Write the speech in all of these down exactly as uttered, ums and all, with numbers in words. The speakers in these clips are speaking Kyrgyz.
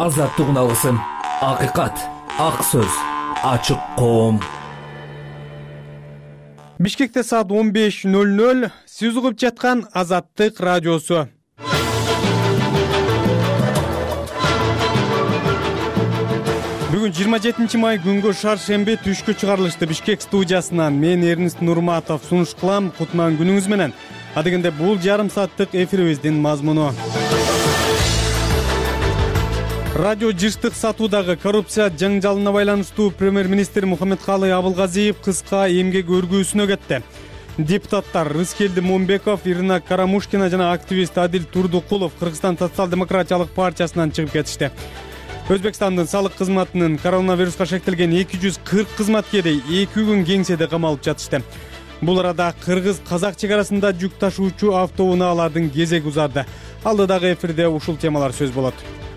Азаттыгын алгысым, акыйкат, ак сөз, ачык коом. Бишкекте саат он беш ноль ноль. Сиз угуп жаткан Азаттык радиосу. Бүгүн жыйырма жетинчи май күнгө шаршемби түшкү чыгарылышты. Бишкек студиясынан мен Эрнест Нурматов сунуш кылам. Кутман күнүңүз менен. Адегенде бул жарым сааттык эфирибиздин мазмуну. Радио жыштык сатуудагы коррупция жаңжалына байланыштуу премьер-министр Мухаммедкалый Абылгазиев кыска эмгек өргүүсүнө кетти. Депутаттар Рыскелди Момбеков, Ирина Карамушкина жана активист Адил Турдукулов Кыргызстан социал-демократиялык партиясынан чыгып кетишти. Өзбекстандын салык кызматынын коронавируска шектелген эки жүз кырк кызматкери эки күн кеңседе камалып жатышты. Бул арада кыргыз-казак чек арасында жүк ташуучу автоунаалардын кезеги узарды. Алдыдагы эфирде ушул темалар сөз болот.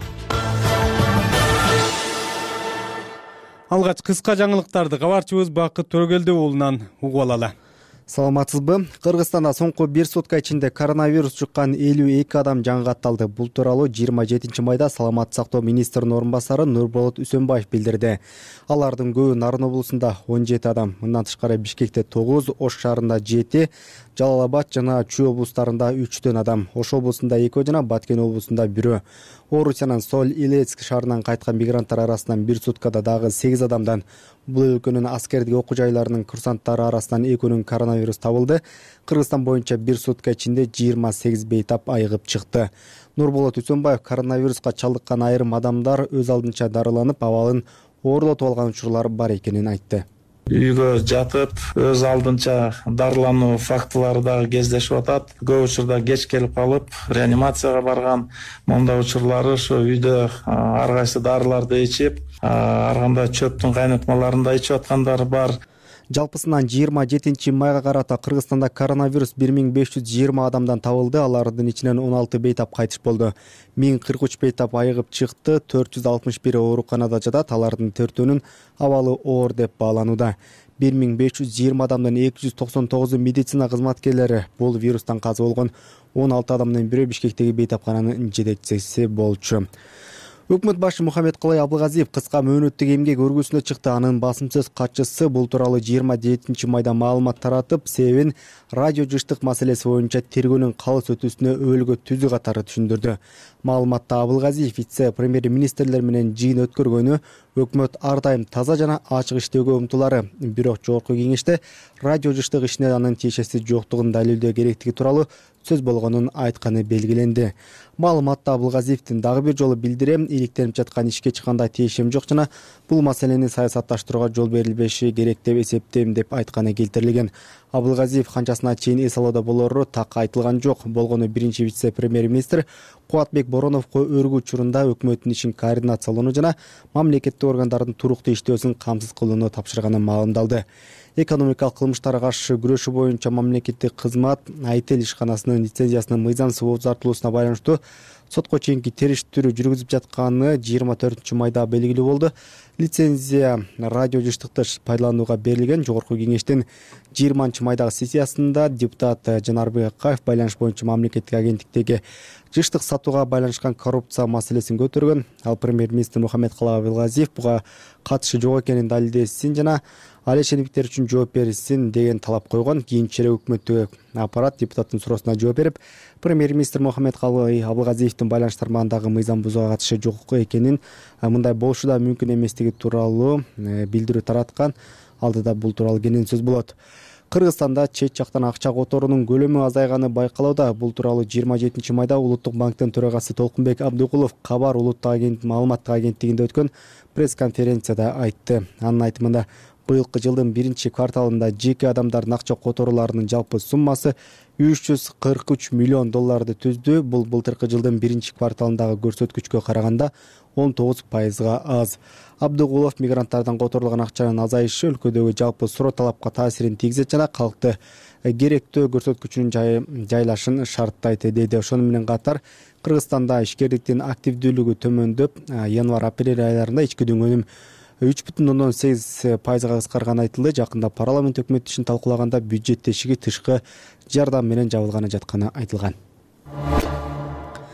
Алгач кыска жаңылыктарды кабарчыбыз Бакыт Төрөгелди уулунан угуп алалы. Саламатсызбы? Кыргызстанда соңку бир сутка ичинде коронавирус жуккан элүү эки адам жан катталды. Бул тууралуу жыйырма жетинчи майда саламаттык сактоо министринин орун басары Нурболот Үсөнбаев билдирди. Алардын көбү Нарын облусунда он жети адам, мындан тышкары Бишкекте тогуз, Ош шаарында жети, Жалал Абад жана Чүй облустарында үчтөн адам, Ош облусунда эки жана Баткен облусунда бирөө. Орусиянын Соль-Илецк шаарынан кайткан мигранттар арасынан бир суткада дагы сегиз адамдан, бул өлкөнүн аскердик окуу жайларынын курсанттары арасынан экөөнүн коронавирус табылды. Кыргызстан боюнча бир сутка ичинде жыйырма сегиз бейтап айыгып чыкты. Нурболот Үсөнбаев коронавируска чалдыккан айрым адамдар өз алдынча дарыланып, абалын оорлотуп алган учурлар бар экенин айтты. Үйгө жатып, өз алдынча дарылануу фактылары дагы кездешип атат. Көп учурда кеч келип калып, реанимацияга барган, мондай учурлары ошо үйдө ар кайсы дарыларды ичип, ар кандай чөптүн кайнатмаларын да ичип аткандар бар. Жалпысынан жыйырма жетинчи майга карата Кыргызстанда коронавирус бир миң беш жүз жыйырма адамдан табылды. Алардын ичинен он алты бейтап кайтыш болду. миң кырк үч бейтап айыгып чыкты. төрт жүз алтымыш бири ооруканада жатат. Алардын төртөөнүн абалы оор деп бааланууда. бир миң беш жүз жыйырма адамдын эки жүз токсон тогузу медицина кызматкерлери. Бул вирустан каза болгон он алты адамдын бирөө Бишкектеги бейтапкананын жетекчиси болчу. Өкмөт башы Мухаммедкалый Абылгазиев кыска мөөнөттүк эмгек өргүүсүнө чыкты. Анын басым сөз катчысы бул тууралуу жыйырма жетинчи майда маалымат таратып, себебин радио жыштык маселеси боюнча тергөөнүн калыс өтүүсүнө өбөлгө түзүү катары түшүндүрдү. Маалыматта Абылгазиев вице премьер-министрлер менен жыйын өткөргөнү, өкмөт ар дайым таза жана ачык иштөөгө умтулары, бирок жогорку кеңеште радио жыштык ишине анын тиешеси жоктугун далилдөө керектиги тууралуу сөз болгонун айтканы белгиленди. Маалыматта Абылгазиевдин дагы бир жолу билдирем, иликтенип жаткан ишке эч кандай тиешем жок жана бул маселени саясатташтырууга жол берилбеши керек деп эсептейм деп айтканы келтирилген. Абылгазиев канчасына чейин эс алоодо болору так айтылган жок. Болгону биринчи вице премьер-министр Кубатбек Бороновго өргүү учурунда өкмөттүн ишин координациялоону жана мамлекеттик органдардын туруктуу иштөөсүн камсыз кылууну тапшырганы маалымдалды. Экономикалык кылмыштарга каршы күрөшүү боюнча мамлекеттик кызмат Айтел ишканасынын лицензиясынын мыйзамсыз бузартылуусуна байланыштуу сотко чейинки териштирүү жүргүзүп жатканы жыйырма төртүнчү майда белгилүү болду. Лицензия радио жыштыкты пайдаланууга берилген. Жогорку кеңештин жыйырманчы майдагы сессиясында депутат Жанарбек Акаев байланыш боюнча мамлекеттик агенттиктеги жыштык сатууга байланышкан коррупция маселесин көтөргөн. Ал премьер-министр Мухаммедкалый Абылгазиев буга катышы жок экенин далилдесин жана ал ишендиктер үчүн жооп берилсин деген талап койгон. Кийинчерээк өкмөттүк аппарат депутаттын суроосуна жооп берип, премьер-министр Мухаммедкалый Абылгазиевдин байланыш тармагындагы мыйзам бузууга катышы жок экенин, мындай болушу да мүмкүн эместиги тууралуу билдирүү тараткан. Алдыда бул тууралуу кенен сөз болот. Кыргызстанда чет жактан акча которуунун көлөмү азайганы байкалууда. Бул тууралуу жыйырма жетинчи майда Улуттук банктын төрагасы Толкунбек Абдыкулов Кабар улуттук агент маалыматтык агенттигинде өткөн пресс-конференцияда айтты. Анын айтымында быйылкы жылдын биринчи кварталында жеке адамдардын акча которууларынын жалпы суммасы үч жүз кырк үч миллион долларды түздү. Бул былтыркы жылдын биринчи кварталындагы көрсөткүчкө караганда он тогуз пайызга аз. Абдыкулов мигранттардан которулган акчанын азайышы өлкөдөгү жалпы суроо талапка таасирин тийгизет жана калкты керектөө көрсөткүчүнүн жайлашын шарттайт деди. Ошону менен катар Кыргызстанда ишкерликтин активдүүлүгү төмөндөп, январь-апрель айларында ички өнүм үч бүтүн ондон сегиз пайызга кыскарганы айтылды. Жакында парламент өкмөт ишин талкуулаганда бюджет тешиги тышкы жардам менен жабылганы жатканы айтылган.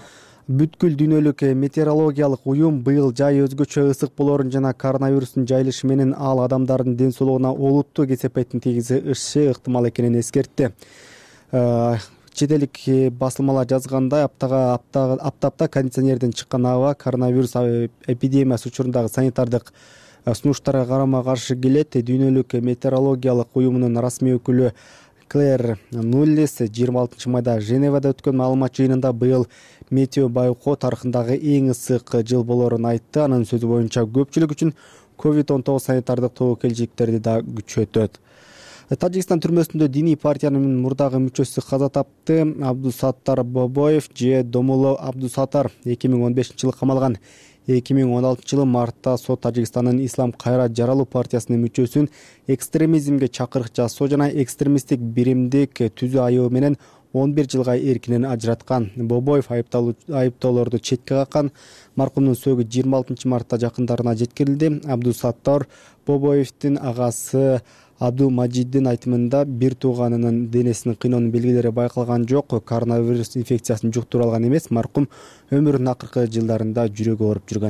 Бүткүл дүйнөлүк метеорологиялык уюм быйыл жай өзгөчө ысык болоорун жана коронавирустун жайылышы менен ал адамдардын ден соолугуна олуттуу кесепеттин тийгизиши ыктымал экенин эскертти. Чет элдик басылмалар жазгандай, аптага аптапта кондиционерден чыккан аба коронавирус эпидемиясы учурундагы санитардык сунуштарга карама каршы келет. Дүйнөлүк метеорологиялык уюмунун расмий өкүлү Клэр Нуллис жыйырма алтынчы майда Женевада өткөн маалымат жыйынында быйыл метео байкоо тарыхындагы эң ысык жыл болоорун айтты. Анын сөзү боюнча көпчүлүк үчүн ковид он тогуз санитардык тобокелчиликтерди да күчөтөт. Тажикстан түрмөсүндө диний партиянын мурдагы мүчөсү каза тапты. Абдусаттар Бобоев же Домуло Абдусаттар эки миң он бешинчи жылы камалган. эки миң он алтынчы жылы мартта сот Тажикстандын Ислам кайра жаралуу партиясынын мүчөсүн экстремизмге чакырык жасоо жана экстремисттик биримдик түзүү айыбы менен он бир жылга эркинен ажыраткан. Бобоев айыптоолорду четке каккан. Маркумдун сөөгү жыйырма алтынчы мартта жакындарына жеткирилди. Абдусаттар Бобоевдин агасы Абдумажиддин айтымында бир тууганынын денесинин кыйноонун белгилери байкалган жок. Коронавирус инфекциясын жуктура алган эмес. Маркум өмүрүнүн акыркы жылдарында жүрөгү ооруп жүргөн.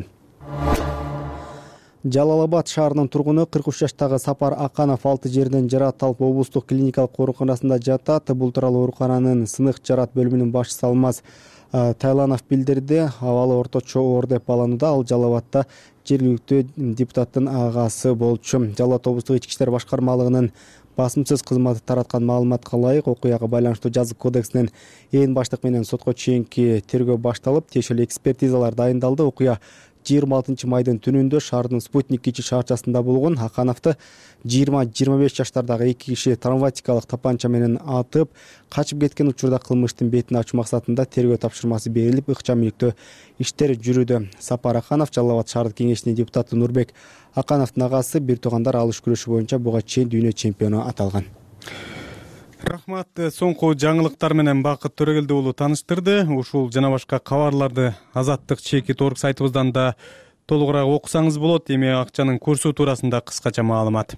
Жалал-Абад шаарынын тургуну кырк үч жаштагы Сапар Аканов алты жерден жараталып облустук клиникалык ооруканасында жатат. Бул тууралуу оорукананын сынык жарат бөлүмүнүн башчысы Алмаз Тайланов билдирди. Абалы орточо оор деп бааланууда. Ал Жалал-Абадта жергиликтүү депутаттын агасы болчу. Жалал-Абад облустук ички иштер башкармалыгынын басымсыз кызматы тараткан маалыматка ылайык окуяга байланыштуу жазык кодексинен ээн баштык менен сотко чейинки тергөө башталып, тиешелүү экспертизалар дайындалды. Окуя жыйырма алтынчы майдын түнүндө шаардын Спутник кичи шаарчасында болгон. Акановду жыйырма жыйырма беш жаштардагы эки киши травматикалык тапанча менен атып, качып кеткен учурда кылмыштын бетин ачуу максатында тергөө тапшырмасы берилип, ыкчам ийгиликтөө иштер жүрүүдө. Сапар Аканов Жалал-Абад шаардык кеңешинин депутаты Нурбек Акановдун агасы, бир туугандар алыш күрөшү боюнча буга чейин дүйнө чемпиону аталган. Рахмат. Соңку жаңылыктар менен Бакыт Төрөгелди уулу тааныштырды. Ушул жана башка кабарларды Азаттык чекит орг сайтыбыздан да толугураак окусаңыз болот. Эми акчанын курсу туурасында кыскача маалымат.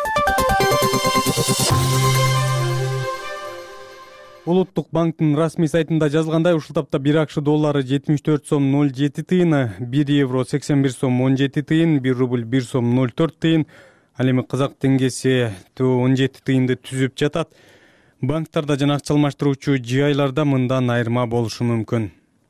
Улуттук банктын расмий сайтында жазылгандай, ушул тапта бир акш доллары жетимиш төрт сом ноль жети тыйын, бир евро сексен бир сом он жети тыйын, бир рубль бир сом ноль төрт тыйын, ал эми казак теңгеси он жети тыйынды түзүп жатат. Банктарда жана акча алмаштыруучу жайларда мындан айырма болушу мүмкүн.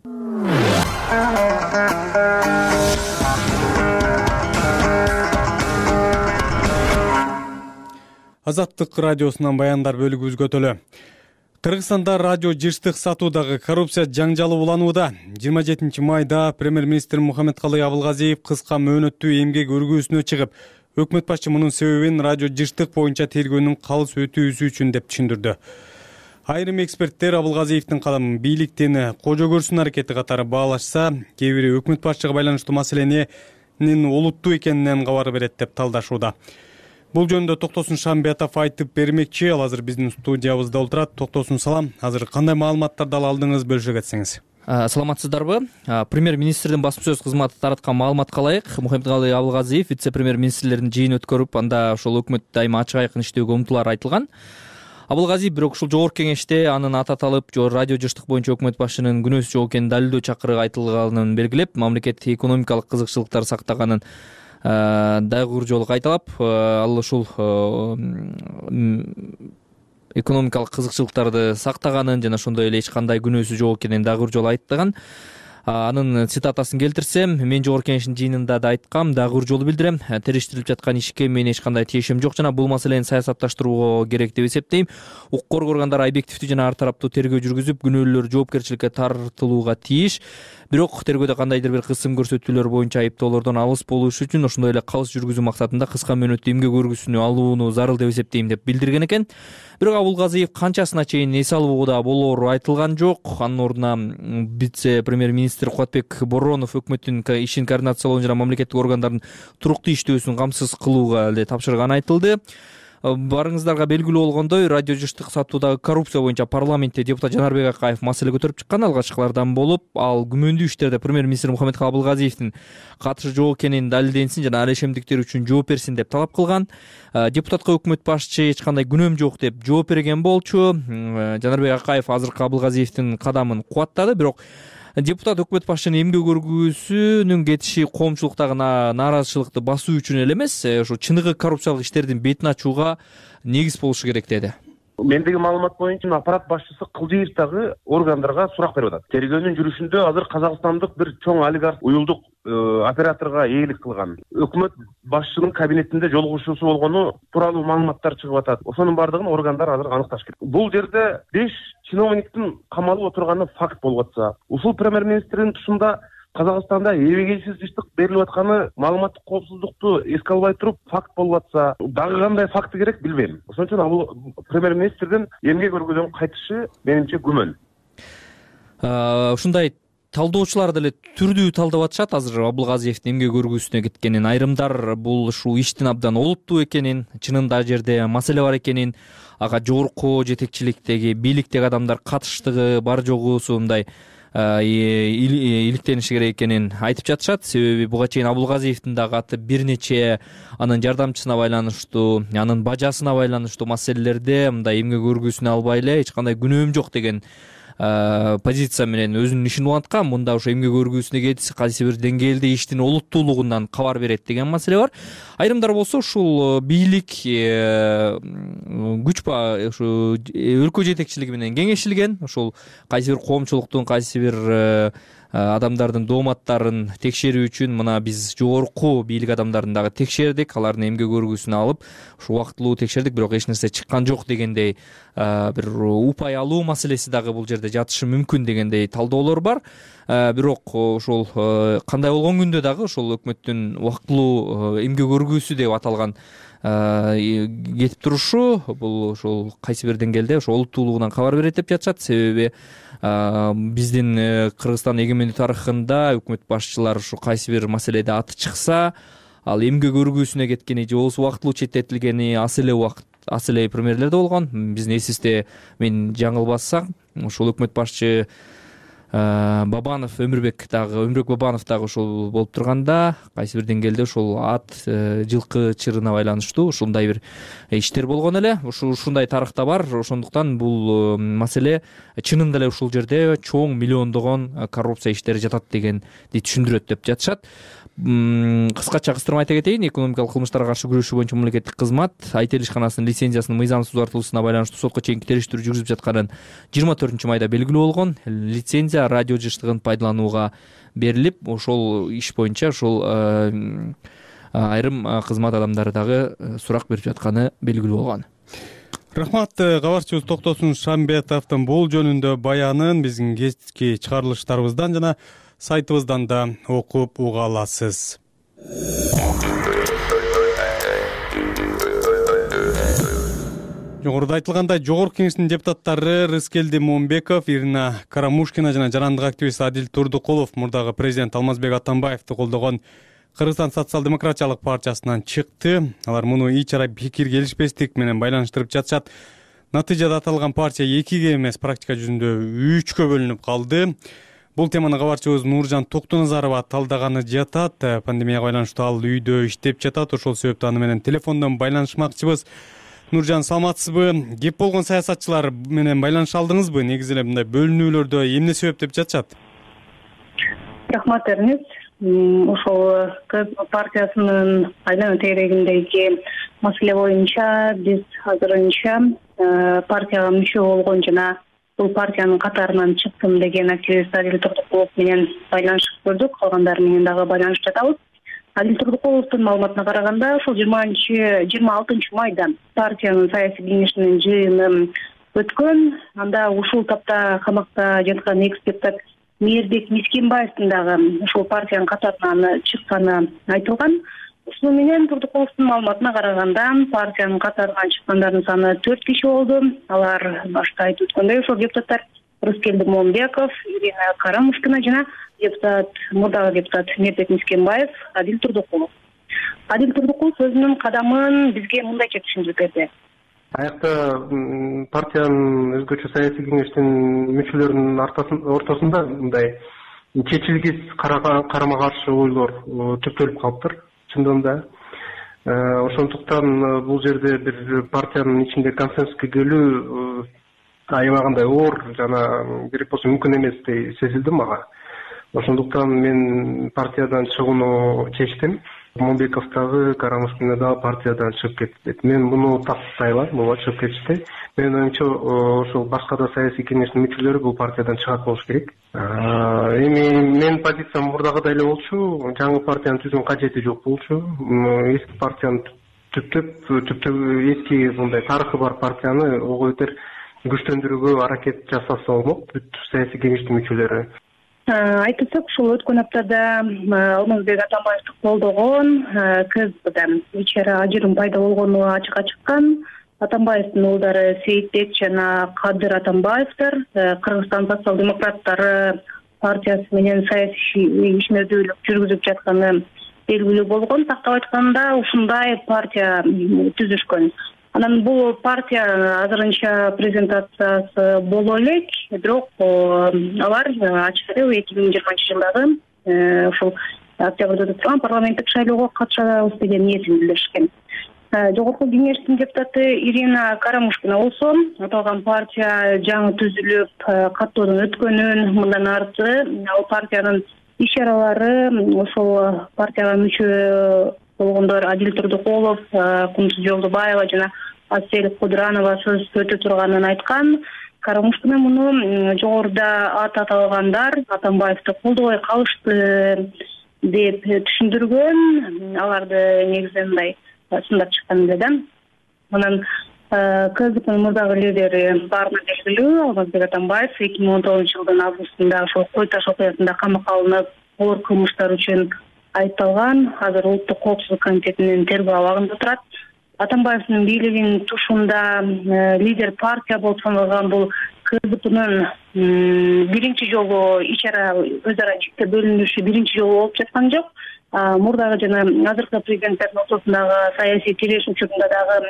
Азаттык радиосунан баяндар бөлүгүбүзгө өтөлү. Кыргызстанда радио жыштык сатуудагы коррупция жаңжалы уланууда. жыйырма жетинчи майда премьер-министр Мухаммедкалый Абылгазиев кыска мөөнөттүү эмгек өргүүсүнө чыгып, өкмөт башчы мунун себебин радио жыштык боюнча тергөөнүн калыс өтүүсү үчүн деп түшүндүрдү. Айрым эксперттер Абылгазиевдин кадамын бийликтин кожо көрсүн аракети катары баалашса, кээ бири өкмөт башчыга байланыштуу маселенин олуттуу экенинен кабар берет деп талдашууда. Бул жөнүндө Токтосун Шамбиятов айтып бермекчи. Ал азыр биздин студиябызда отурат. Токтосун, салам. Азыр кандай маалыматтарды ала алдыңыз, бөлүшө кетсеңиз. Саламатсыздарбы? Премьер-министрдин басма сөз кызматы тараткан маалыматка ылайык, Мухаммедкалый Абылгазиев вице-премьер-министрлердин жыйын өткөрүп, анда ошол өкмөт дайыма ачык айкын иштөөгө умтулары айтылган. Абылгазиев бирок ушул жогорку кеңеште анын аты аталып, радио жыштык боюнча өкмөт башчынын күнөөсү жок экенин далилдөө чакырыгы айтылганын белгилеп, мамлекет экономикалык кызыкчылыктар сактаганын дагы жолу кайталап, ал ушул экономикалык кызыкчылыктарды сактаганын жана ошондой эле эч кандай күнөөсү жок экенин дагы бир жолу айттыган. Анын цитатасын келтирсем, мен жогорку кеңештин жыйынында да айткам, дагы бир жолу билдирем, териштирилип жаткан ишке менин эч кандай тиешем жок жана бул маселени саясатташтырууга керек деп эсептейм. Укук коргондор объективдүү жана ар тараптуу тергөө жүргүзүп, күнөөлүүлөр жоопкерчиликке тартылууга тийиш. Бирок тергөөдө кандайдыр бир кысым көрсөтүүлөр боюнча айыптоолордон алыс болуш үчүн ошондой эле калыс жүргүзүү максатында кыска мөөнөттүү эмгек өргүүсүнө алууну зарыл деп эсептейм деп билдирген экен. Бирок Абылгазиев канчасына чейин эс алууда болоору айтылган жок. Анын ордуна вице-премьер-министр Кубатбек Боронов өкмөттүн ишин координациялоо жана мамлекеттик органдардын туруктуу иштөөсүн камсыз кылууга эле тапшырганы айтылды. Барыңыздарга белгилүү болгондой, радио жыштык сатуудагы коррупция боюнча парламентте депутат Жанарбек Акаев маселе көтөрүп чыккан, алгачкылардан болуп, ал күмөндүү иштерде премьер-министр Мухаммедкалый Абылгазиевдин катышы жок экенин далилденсин жана ал ишемдиктер үчүн жооп берсин деп талап кылган. Депутатка өкмөт башчы эч кандай күнөөм жок деп жооп берген болчу. Жанарбек Акаев азыркы Абылгазиевдин кадамын кубаттады, бирок депутат өкмөт башчынын эмгек өргүүсүнүн кетиши коомчулуктагы нааразычылыкты басуу үчүн эле эмес, ушу чыныгы коррупциялык иштердин бетин ачууга негиз болушу керек деди. Мендеги маалымат боюнча аппарат башчысы Кылдыевдагы органдарга сурак берип атат. Тергөөнүн жүрүшүндө азыр казакстандык бир чоң олигарх уюлдук операторго ээлик кылган, өкмөт башчынын кабинетинде жолугушуусу болгону тууралуу маалыматтар чыгып атат. Ошонун бардыгын органдар азыр аныкташ керек. Бул жерде беш чиновниктин камалып отурганы факт болуп атса, ушул премьер-министрдин тушунда Казакстанда эбегейсиз жыштык берилип атканы маалыматтык коопсуздукту эске албай туруп факт болуп атса, дагы кандай факты керек билбейм. Ошон үчүн бул премьер-министрдин эмгек өргүүдөн кайтышы менимче күмөн. Ушундай талдоочулар деле түрдүү талдап атышат азыр Абылгазиевдин эмгек өргүүсүнө кеткенин. Айрымдар бул ушул иштин абдан олуттуу экенин, чынында жерде маселе бар экенин, ага жогорку жетекчиликтеги, бийликтеги адамдар катыштыгы бар жогусу мындай иликтениши керек экенин айтып жатышат. Себеби буга чейин Абылгазиевдин дагы аты бир нече анын жардамчысына байланыштуу, анын бажасына байланыштуу маселелерде мындай эмгек өргүүсүнө албай эле эч кандай күнөөм жок деген позиция менен өзүнүн ишин уланткан. Мында ошо эмгек өргүүсүнө кетиси кайсы бир деңгээлде иштин олуттуулугунан кабар берет деген маселе бар. Айрымдар болсо ушул бийлик күч ушу өлкө жетекчилиги менен кеңешилген, ушул кайсы бир коомчулуктун кайсы бир адамдардын дооматтарын текшерүү үчүн мына биз жогорку бийлик адамдарын дагы текшердик, алардын эмгек өргүүсүн алып ушу убактылуу текшердик, бирок эч нерсе чыккан жок дегендей бир упай алуу маселеси дагы бул жерде жатышы мүмкүн дегендей талдоолор бар. Бирок ошол кандай болгон күндө дагы ошол өкмөттүн убактылуу эмгек өргүүсү деп аталган кетип турушу бул ошол кайсы бир деңгээлде ошо олуттуулугунан кабар берет деп жатышат. Себеби биздин Кыргызстан эгемендүү тарыхында өкмөт башчылар ушу кайсы бир маселеде аты чыкса, ал эмгек өргүүсүнө кеткени же болбосо убактылуу четтетилгени аз эле убакыт аз эле премьерлерде болгон. Биздин эсибизде мен жаңылбасам, ушул өкмөт башчы Бабанов Өмүрбек дагы Өмүрбек Бабанов дагы ошол болуп турганда кайсы бир деңгээлде ошол ат жылкы чырына байланыштуу ушундай бир иштер болгон эле. Ушул ушундай тарыхта бар. Ошондуктан бул маселе чынында эле ушул жерде чоң миллиондогон коррупция иштери жатат дегенди түшүндүрөт деп жатышат. Кыскача кыстырма айта кетейин, экономикалык кылмыштарга каршы күрөшүү боюнча мамлекеттик кызмат Айтел ишканасынын лицензиясынын мыйзамсыз узартылуусуна байланыштуу сотко чейинки териштирүү жүргүзүп жатканын жыйырма төртүнчү майда белгилүү болгон. Лицензия радио жыштыгын пайдаланууга берилип, ошол иш боюнча ошол айрым кызмат адамдары дагы сурак берип жатканы белгилүү болгон. Рахмат, кабарчыбыз Токтосун Шамбетовдун бул жөнүндө баянын биздин кечки чыгарылыштарыбыздан жана сайтыбыздан да окуп уга аласыз. Жогоруда айтылгандай, Жогорку Кеңештин депутаттары Рыскелди Момбеков, Ирина Карамушкина жана жарандык активист Адил Турдукулов мурдагы президент Алмазбек Атамбаевди колдогон Кыргызстан социал-демократиялык партиясынан чыкты. Алар муну ич ара пикир келишпестик менен байланыштырып жатышат. Натыйжада аталган партия экиге эмес, практика жүзүндө үчкө бөлүнүп калды. Бул теманы кабарчыбыз Нуржан Токтоназарова талдаганы жатат. Пандемияга байланыштуу ал үйдө иштеп жатат. Ошол себептен аны менен телефондон байланышмакчыбыз. Нуржан, саламатсызбы? Кеп болгон саясатчылар менен байланыша алдыңызбы? Негизи эле мындай бөлүнүүлөрдө эмне себеп деп жатышат? Рахмат, Эрнес. Ошол партиясынын айлана тегерегиндеги маселе боюнча биз азырынча партияга мүчө болгон жана бул партиянын катарынан чыктым деген активист Адил Турдукулов менен байланышып көрдүк. Калгандары менен дагы байланышып жатабыз. Адил Турдукуловдун маалыматына караганда, ошол жыйырма алтынчы майда партиянын саясий кеңешинин жыйыны өткөн. Анда ушул тапта камакта жаткан экс депутат Мээрбек Мискинбаевдин дагы ушул партиянын катарынан чыкканы айтылган. Ушуну менен Турдукуловдун маалыматына караганда, партиянын катарынан чыккандардын саны төрт киши болду. Алар башта айтып өткөндөй ошол депутаттар Рыскелди Момбеков, Ирина Карамушкина жана депутат мурдагы депутат Мээрбек Мискинбаев, Адил Турдукулов. Адил Турдукулов өзүнүн кадамын бизге мындайча түшүндүрүп берди. Аякта партиянын өзгөчө саясий кеңештин мүчөлөрүнүн ортосунда мындай чечилгис карама каршы ойлор түптөлүп калыптыр. Чындыгында ошондуктан бул жерде бир партиянын ичинде консенсуске келүү аябагандай оор жана керек болсо мүмкүн эместей сезилди мага. Ошондуктан мен партиядан чыгууну чечтим. Момбеков дагы, Карамушкина дагы партиядан чыгып кетти. Мен муну тактайлам, буга чыгып кетишти. Менин оюмча ошол башка да саясий кеңештин мүчөлөрү бул партиядан чыгат болуш керек. Эми менин позициям мурдагыдай эле болчу, жаңы партияны түзүүнүн кажети жок болчу. Эски партияны түптөп, түптөп эски мындай тарыхы бар партияны ого бетер күчтөндүрүүгө аракет жасаса болмок бүт саясий кеңештин мүчөлөрү. Айтсак, ушул өткөн аптада Алмазбек Атамбаевди колдогон КСДПда ичара ажырым пайда болгону ачыкка чыккан. Атамбаевдин уулдары Сейитбек жана Кадыр Атамбаевдер Кыргызстан социал-демократтары партиясы менен саясий ишмердүүлүк жүргүзүп жатканы белгилүү болгон. Тактап айтканда ушундай партия түзүшкөн. Анан бул партия азырынча презентациясы боло элек, бирок алар ачык эки миң жыйырманчы жылдагы ушул октябрда өтүп турган парламенттик шайлоого катышабыз деген ниетин билдиришкен. Жогорку кеңештин депутаты Ирина Карамушкина болсо аталган партия жаңы түзүлүп каттоодон өткөнүн, мындан арты ал партиянын иш-чаралары ошол партияга мүчө болгондор Адил Турдукулов, Кунсуз Жолдубаева жана Асель Кудранова сөз өтө турганын айткан. Карамушкина муну жогоруда ат аталгандар Атамбаевди колдобой калышты деп түшүндүргөн. Аларды негизинен мындай сындап чыккан эле да. Анан КСДПнын мурдагы лидери баарына белгилүү Алмазбек Атамбаев эки миң он тогузунчу жылдын августунда ошол Кой Таш окуясында камакка алынып, оор кылмыштар үчүн айыпталган. Азыр Улуттук коопсуздук комитетинин тергөө абагында турат. Атамбаевдин бийлигинин тушунда лидер партия болуп саналган бул КСДПнын биринчи жолу ич-чара өз ара жикке бөлүнүшү биринчи жолу болуп жаткан жок. Мурдагы жана азыркы президенттердин ортосундагы саясий тирешүү учурунда дагы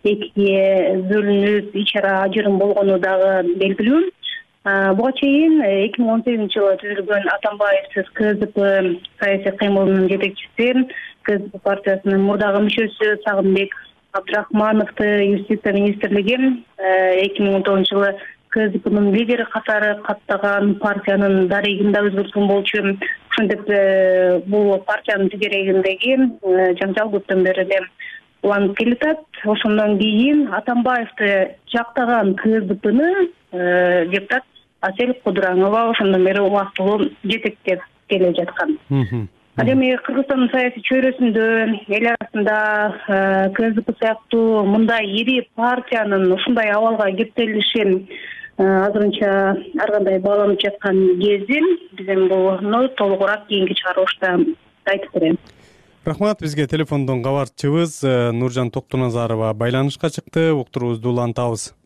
экиге бөлүнүп ич-чара ажырым болгону дагы белгилүү. Буга чейин эки миң он сегизинчи жылы түзүлгөн Атамбаевсиз КСДП саясий кыймылынын жетекчиси, КСДП партиясынын мурдагы мүчөсү Сагынбек Абдрахмановду юстиция министрлиги эки миң он тогузунчу жылы КСДПнын лидери катары каттаган, партиянын дарегин да өзгөрткөн болчу. Ошентип бул партиянын тегерегиндеги жаңжал көптөн бери эле уланып келатат. Ошондон кийин Атамбаевди жактаган КСДПны депутат Асель Кудранова ошондон бери убактылуу жетектеп келе жаткан. Ал эми Кыргызстандын саясий чөйрөсүндө эл арасында КСДП сыяктуу мындай ири партиянын ушундай абалга кептелиши азырынча ар кандай бааланып жаткан кези биз эми буну толугураак кийинки чыгарылышта айтып берем. Рахмат, бизге телефондон кабарчыбыз Нуржан Токтоназарова байланышка чыкты. Уктуруубузду улантабыз.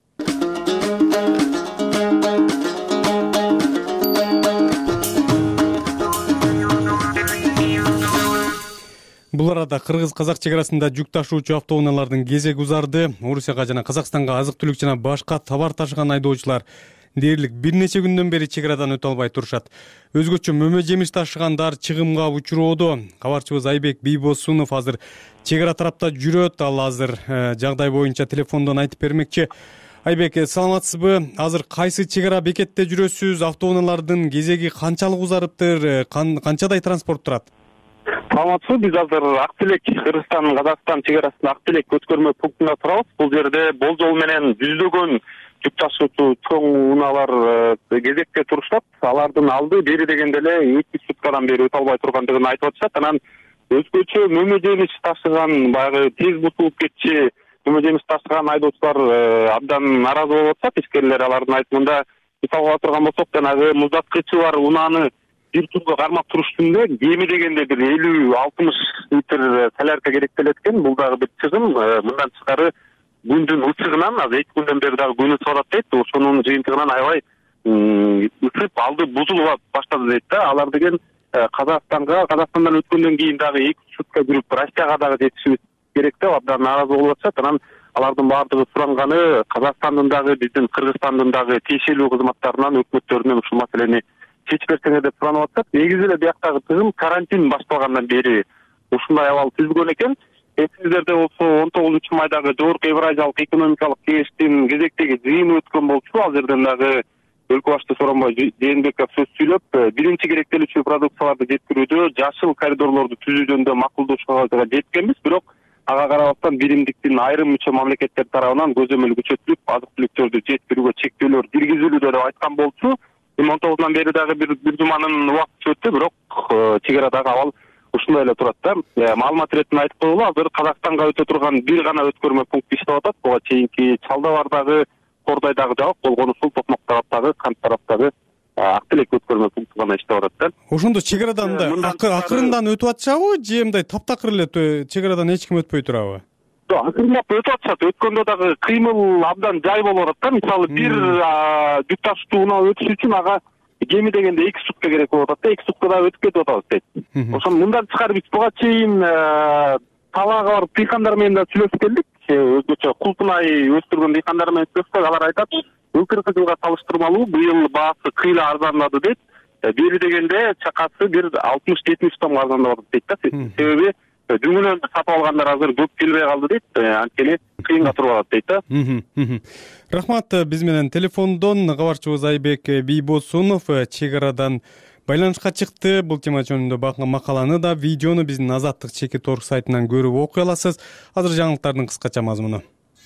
Бул арада кыргыз-казак чек арасында жүк ташуучу автоунаалардын кезеги узарды. Орусияга жана Казакстанга азык-түлүк жана башка товар ташыган айдоочулар дээрлик бир нече күндөн бери чек арадан өтө албай турушат. Өзгөчө мөмө жемиш ташыгандар чыгымга учуроодо. Кабарчыбыз Айбек Бийбосунов азыр чек ара тарапта жүрөт. Ал азыр жагдай боюнча телефондон айтып бермекчи. Айбек, саламатсызбы? Азыр кайсы чек ара бекетте жүрөсүз? Автоунаалардын кезеги канчалык узарыптыр? Канчадай транспорт турат? Саламатсызбы, биз азыр Актилек, Кыргызстан Казакстан чек арасында Актилек өткөрмө пунктунда турабыз. Бул жерде болжол менен жүздөгөн жүк ташуучу чоң унаалар кезекте турушат. Алардын алды бери дегенде эле эки суткадан бери өтө албай тургандыгын айтып атышат. Анан өзгөчө мөмө жемиш ташыган, баягы тез бутулуп кетчи мөмө жемиш ташыган айдоочулар абдан нааразы болуп атышат. Ишкерлер алардын айтымында мисалга ала турган болсок, жанагы муздаткычы бар унааны бир турга кармап туруш үстүндө кеми дегенде бир элүү алтымыш литр солярка керектелет экен. Бул дагы бир чыгым. Мындан тышкары күндүн ысыгынан азыр эки күндөн бери дагы күн ысып атат дейт. Ошонун жыйынтыгынан аябай ысып алды бузулуп баштады дейт да. Алар деген Казакстанга, Казакстандан өткөндөн кийин дагы эки сутка жүрүп Россияга дагы жетишибиз керек деп абдан нааразы болуп атышат. Анан алардын баардыгы суранганы Казакстандын дагы, биздин Кыргызстандын дагы тиешелүү кызматтарынан, өкмөттөрүнөн ушул маселени чечип берсеңер деп суранып атышат. Негизи эле бияктагы тыгым карантин башталгандан бери ушундай абал түзүлгөн экен. эсиңиздерде болсо он тогузунчу майдагы жогорку Евразиялык экономикалык кеңештин кезектеги жыйыны өткөн болчу. Ал жерден дагы өлкө башчысы Сооронбай Жээнбеков сөз сүйлөп, биринчи керектелүүчү продукцияларды жеткирүүдө жашыл коридорлорду түзүү жөнүндө макулдашууга жеткенбиз. Бирок ага карабастан биримдиктин айрым мүчө мамлекеттер тарабынан көзөмөл күчөтүлүп, азык түлүктөрдү жеткирүүгө чектөөлөр киргизилүүдө деп айткан болчу. эми он тогузунан бери дагы бир бир жуманын убакыты өттү, бирок чек арадагы абал ушундай эле турат да. Маалымат иретинен айтып коелу, азыр Казакстанга өтө турган бир гана өткөрмө пункт иштеп атат. Буга чейинки Чалдабардагы, Кордайдагы жабык, Болгон ушул Токмок тараптагы, Кант тараптагы Актилек өткөрмө пункту гана иштеп атат да. Ошондо чек арадан да акырындан өтүп атышабы, же мындай таптакыр эле чек арадан эч ким өтпөй турабы? Акырындап өтүп атышат. Өткөндө дагы кыймыл абдан жай болуп атат да. Мисалы бир жүк ташуучу унаа өтүш үчүн ага кеми дегенде эки сутка керек болуп атат да. эки суткада өтүп кетип атабыз дейт. Ошону мындан тышкары биз буга чейин талаага барып дыйкандар менен да сүйлөшүп келдик. Өзгөчө кулпунай өстүргөн дыйкандар менен сүйлөшсөк, алар айтат, өлкөркү жылга салыштырмалуу быйыл баасы кыйла арзандады дейт. Бери дегенде чакасы бир алтымыш жетимиш сомго арзандап атат дейт да. Себеби дүңүнөн сатып алгандар азыр көп келбей калды дейт. Анткени кыйынга туруп атат дейт да. Рахмат. Биз менен телефондон кабарчыбыз Айбек Бийбосунов чек арадан байланышка чыкты. Бул тема жөнүндө бакынган макаланы да, видеону биздин Азаттык чекит точка орг сайтынан көрүп окуй аласыз. Азыр жаңылыктардын кыскача мазмуну.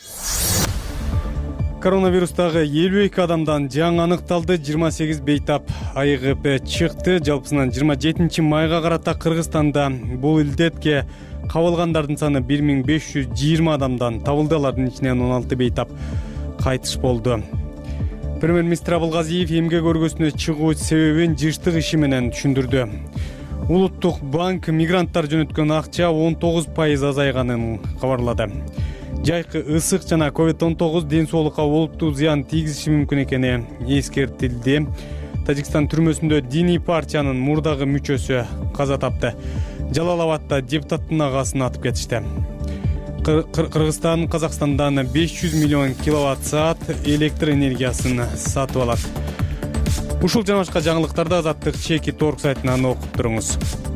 Коронавирустагы элүү эки адамдан жаңы аныкталды, жыйырма сегиз бейтап айыгып чыкты. Жалпысынан жыйырма жетинчи майга карата Кыргызстанда бул илдетке кабылгандардын саны бир миң беш жүз жыйырма адамдан табылды. Алардын ичинен он алты бейтап кайтыш болду. Премьер-министр Абылгазиев эмгек өргөсүнө чыгуу себебин жыштык иши менен түшүндүрдү. Улуттук банк мигранттар жөнөткөн акча он тогуз пайыз азайганын кабарлады. Жайкы ысык жана ковид он тогуз ден соолукка олуттуу зыян тийгизиши мүмкүн экени эскертилди. Тажикстан түрмөсүндө диний партиянын мурдагы мүчөсү каза тапты. Жалал Абадда депутаттын агасын атып кетишти. Кыргызстан Казакстандан беш жүз миллион киловатт саат электр энергиясын сатып алат. Ушул жана башка жаңылыктарды Азаттык чекит точка орг сайтынан окуп туруңуз.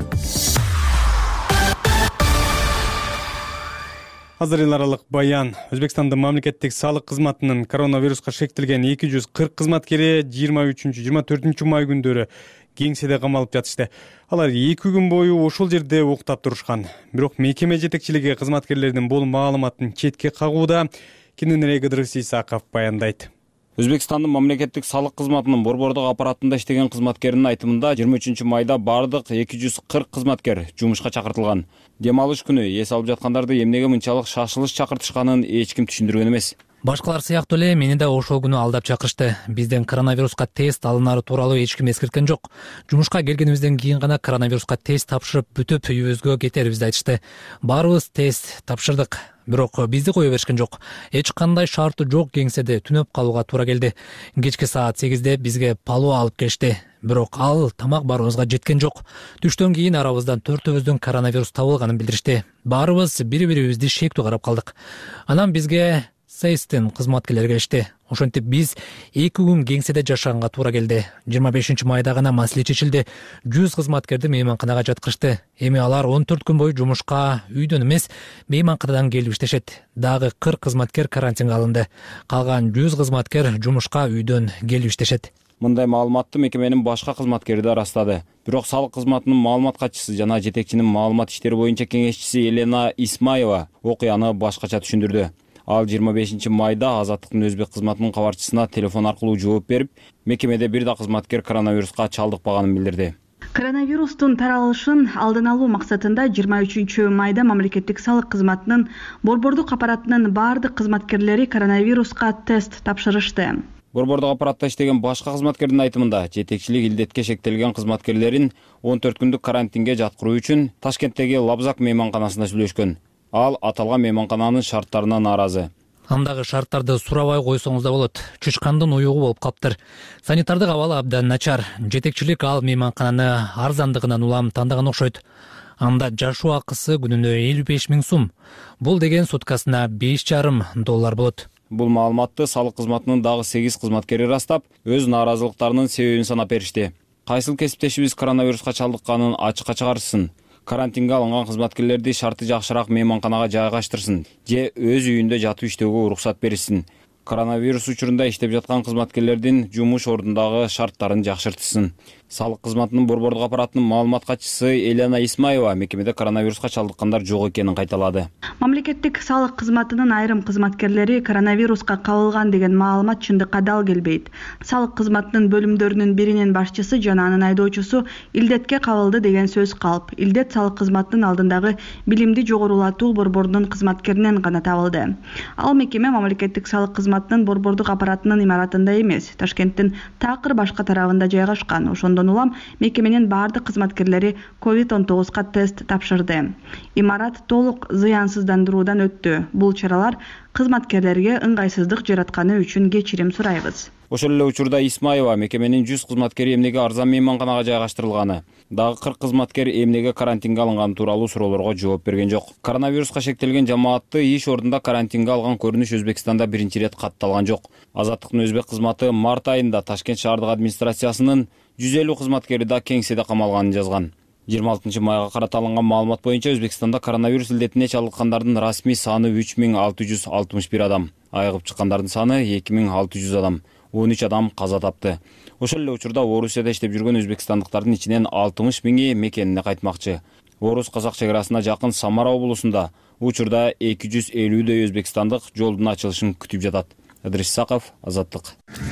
Азыр эл аралык баян. Өзбекстандын мамлекеттик салык кызматынын коронавируска шектелген эки жүз кырк кызматкери жыйырма үчүнчү жыйырма төртүнчү май күндөрү кеңседе камалып жатышты. Алар эки күн бою ошол жерде уктап турушкан. Бирок мекеме жетекчилиги кызматкерлердин бул маалыматын четке кагууда. Кененирээк Ыдырыс Исаков баяндайт. Өзбекстандын мамлекеттик салык кызматынын борбордук аппаратында иштеген кызматкеринин айтымында жыйырма үчүнчү майда бардык эки жүз кырк кызматкер жумушка чакыртылган. Дем алыш күнү эс алып жаткандарды эмнеге мынчалык шашылыш чакыртышканын эч ким түшүндүргөн эмес. Башкалар сыяктуу эле мени да ошол күнү алдап чакырышты. Бизден коронавируска тест алынары тууралуу эч ким эскерткен жок. Жумушка келгенибизден кийин гана коронавируска тест тапшырып бүтүп үйүбүзгө кетерибизди айтышты. Баарыбыз тест тапшырдык. Бирок бизди кое беришкен жок. Эч кандай шарты жок кеңседе түнөп калууга туура келди. Кечки саат сегизде бизге палоо алып келишти. Бирок ал тамак баарыбызга жеткен жок. Түштөн кийин арабыздан төртөөбүздүн коронавирус табылганын билдиришти. Баарыбыз бири-бирибизди шектүү карап калдык. Анан бизге Сейстен кызматкерлер келишти. Ошентип биз эки күн кеңседе жашаганга туура келди. жыйырма бешинчи майда гана маселе чечилди. жүз кызматкерди мейманканага жаткырышты. Эми алар он төрт күн бою жумушка үйдөн эмес, мейманканадан келип иштешет. Дагы кырк кызматкер карантинге алынды. Калган жүз кызматкер жумушка үйдөн келип иштешет. Мындай маалыматты мекеменин башка кызматкери да ырастады. Бирок салык кызматынын маалымат катчысы жана жетекчинин маалымат иштери боюнча кеңешчиси Елена Исмаева окуяны башкача түшүндүрдү. Ал жыйырма бешинчи майда Азаттыктын өзбек кызматынын кабарчысына телефон аркылуу жооп берип, мекемеде бир да кызматкер коронавируска чалдыкпаганын билдирди. Коронавирустун таралышын алдын алуу максатында жыйырма үчүнчү майда мамлекеттик салык кызматынын борбордук аппаратынын баардык кызматкерлери коронавируска тест тапшырышты. Борбордук аппаратта иштеген башка кызматкердин айтымында, жетекчилик илдетке шектелген кызматкерлерин он төрт күндүк карантинге жаткыруу үчүн Ташкенттеги Лабзак мейманканасында сүйлөшкөн. Ал аталган мейманкананын шарттарына нааразы. Андагы шарттарды сурабай койсоңуз да болот. Чычкандын уюгу болуп каптыр. Санитардык абалы абдан начар. Жетекчилик ал мейманкананы арзандыгынан улам тандаган окшойт. Анда жашоо акысы күнүнө элүү беш миң сум. Бул деген суткасына беш жарым доллар болот. Бул маалыматты салык кызматынын дагы сегиз кызматкери ырастап, өз нааразылыктарынын себебин санап беришти. Кайсыл кесиптешибиз коронавируска чалдыкканын ачыкка чыгарышсын. карантинге алынган кызматкерлерди шарты жакшыраак мейманканага жайгаштырсын же өз үйүндө жатып иштөөгө уруксат берилсин. Коронавирус учурунда иштеп жаткан кызматкерлердин жумуш ордундагы шарттарын жакшыртсын. Салык кызматынын борбордук аппаратынын маалымат катчысы Елена Исмаева мекемеде коронавируска чалдыккандар жок экенин кайталады. Мамлекеттик салык кызматынын айрым кызматкерлери коронавируска кабылган деген маалымат чындыкка дал келбейт. Салык кызматынын бөлүмдөрүнүн биринин башчысы жана анын айдоочусу илдетке кабылды деген сөз калп. Илдет салык кызматынын алдындагы билимди жогорулатуу борбордунун кызматкеринен гана табылды. Ал мекеме мамлекеттик салык кызматынын борбордук аппаратынын имаратында эмес, Ташкенттин такыр башка тарабында жайгашкан. Ошондон улам мекеменин бардык кызматкерлери ковид он тогузга тест тапшырды. Имарат толук зыянсыздандыруудан өттү. Бул чаралар кызматкерлерге ыңгайсыздык жаратканы үчүн кечирим сурайбыз. Ошол эле учурда Исмаева мекеменин жүз кызматкери эмнеге арзан мейманканага жайгаштырылганы, дагы кырк кызматкер эмнеге карантинге алынганы тууралуу суроолорго жооп берген жок. Коронавируска шектелген жамаатты иш ордунда карантинге алган көрүнүш Өзбекстанда биринчи ирет катталган жок. Азаттыктын өзбек кызматы март айында Ташкент шаардык администрациясынын жүз элүү кызматкери да кеңседе камалганын жазган. жыйырма алтынчы майга карата алынган маалымат боюнча Өзбекстанда коронавирус илдетине чалдыккандардын расмий саны үч миң алты жүз алтымыш бир адам, айыгып чыккандардын саны эки миң алты жүз адам, он үч адам каза тапты. Ошол эле учурда Орусияда иштеп жүргөн өзбекстандыктардын ичинен алтымыш миңи мекенине кайтмакчы. Орус-казак чек арасына жакын Самара облусунда учурда эки жүз элүүдөй өзбекстандык жолдун ачылышын күтүп жатат. Ыдрис Саков, Азаттык.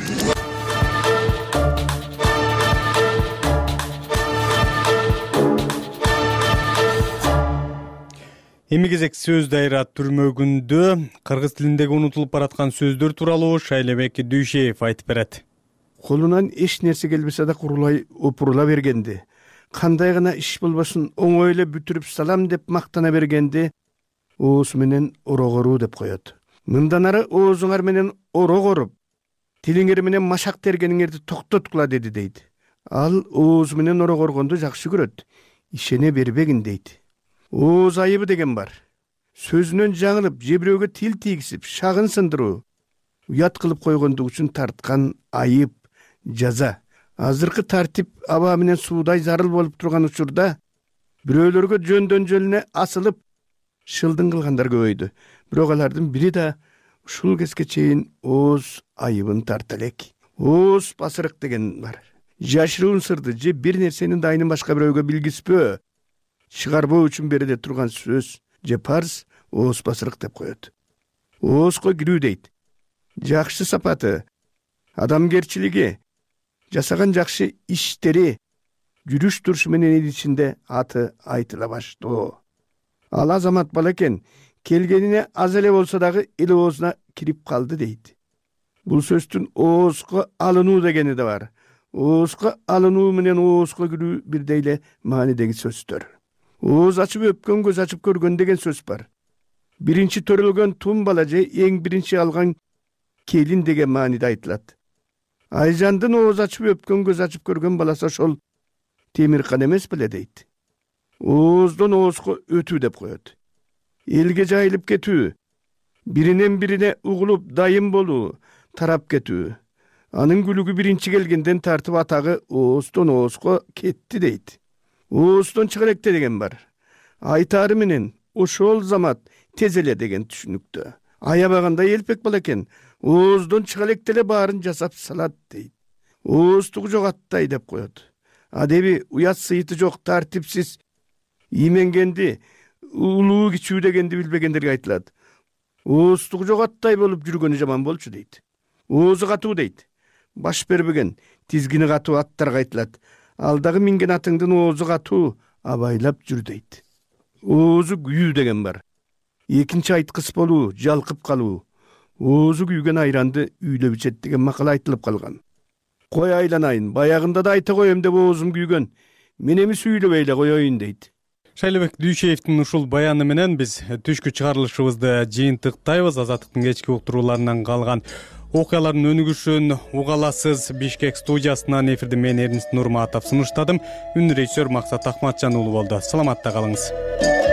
Эми кезек сөз дайра түрмөгүндө кыргыз тилиндеги унутулуп бараткан сөздөр тууралуу Шайлебек Дүйшеев айтып берет. Колунан эч нерсе келбесе да курулай опурула бергенди, кандай гана иш болбосун оңой эле бүтүрүп салам деп мактана бергенди ооз менен орогоруу деп коет. Мындан ары оозуңар менен орогоруп, тилиңер менен машак тергениңерди токтоткула деди дейт. Ал ооз менен орогоргонду жакшы көрөт, ишене бербегин дейт. Ооз айыбы деген бар. Сөзүнөн жаңылып, же бирөөгө тил тийгизип, шагын сындыруу, уят кылып койгондугу үчүн тарткан айып, жаза. Азыркы тартип аба менен суудай зарыл болуп турган учурда бирөөлөргө жөндөн жөлүнө асылып шылдың кылгандар көбөйдү. Бирок алардын бири да ушул кезге чейин ооз айыбын тарта элек. Ооз басырык деген бар. Жашыруун сырды же бир нерсенин дайынын башка бирөөгө билгизбөө, чыгарбоо үчүн бериле турган сөз же парз ооз басырык деп коет. Оозго кирүү дейт. Жакшы сапаты, адамгерчилиги, жасаган жакшы иштери, жүрүш турушу менен эл ичинде аты айтыла баштоо. Ал азамат бала экен, келгенине аз эле болсо дагы эл оозуна кирип калды дейт. Бул сөздүн оозго алынуу дегени да бар. Оозго алынуу менен оозго кирүү бирдей эле маанидеги сөздөр. Ооз ачып өпкөн көз ачып көргөн деген сөз бар. Биринчи төрөлгөн тум бала же эң биринчи алган келин деген мааниде айтылат. Айжандын ооз ачып өпкөн көз ачып көргөн баласы ошол Темиркан эмес беле дейт. Ооздон оозго өтүү деп коет. Элге жайылып кетүү, биринен бирине угулуп дайым болуу, тарап кетүү. Анын күлүгү биринчи келгенден тартып атагы ооздон оозго кетти дейт. Ооздон чыгылекте деген бар. Айтары менен ошол замат тез эле деген түшүнүктө. Аябаганда элпек бала экен, ооздон чыгылекте эле баарын жасап салат дейт. Ооздугу жок аттай деп коет. Адеби уят сыйыты жок, тартипсиз, именгенди, улуу кичүү дегенди билбегендерге айтылат. Ооздугу жок аттай болуп жүргөнү жаман болчу дейт. Оозу катуу дейт. Баш бербеген, тизгини катуу аттарга айтылат. Алдагы минген атыңдын оозу катуу, абайлап жүр дейт. Оозу күйүү деген бар. Экинчи айткыс болуу, жалкып калуу. Оозу күйгөн айранды үйлөп ичет деген макал айтылып калган. Кой айланайын, баягында да айта коем деп оозум күйгөн. Мен эми сүйлөбөй эле коеюн дейт. Шайлебек Дүйшеевдин ушул баяны менен биз түшкү чыгарылышыбызды жыйынтыктайбыз. Азаттыктын кечки уктурууларынан калган окуялардын өнүгүшүн угаласыз. Бишкек студиясынан эфирде мен Эрнест Нурматов сунуштадым. Үн режиссер Максат Акматжан уулу болду. Саламатта калыңыз.